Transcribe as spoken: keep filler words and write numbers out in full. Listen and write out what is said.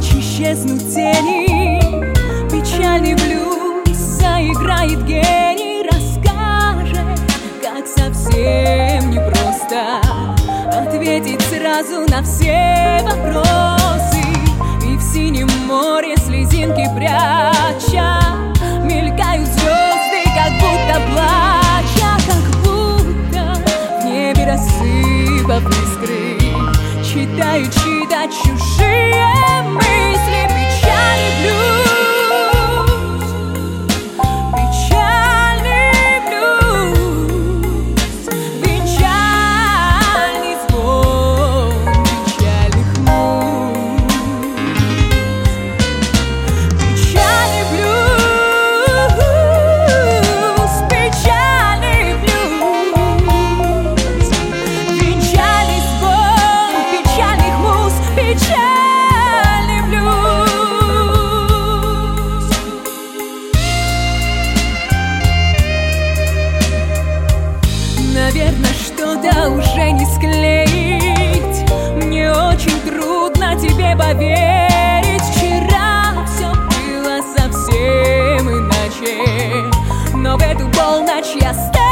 ночь исчезнут тени, печальный блюз заиграет гений, расскажет, как совсем непросто ответить сразу на все вопросы. И в синем море слезинки пряча мелькают звезды, как будто плача, как будто в небе рассыпав искры читаю чьи-то чужие мысли. Печальный блюз, печальный блюз, печальный звон печальных муз. Печальный блюз, печальный блюз, печальный звон печальных муз, печальный блюз. Наверное, что-то уже не склеить. Мне очень трудно тебе поверить. Вчера все было совсем иначе, но в эту полночь я стала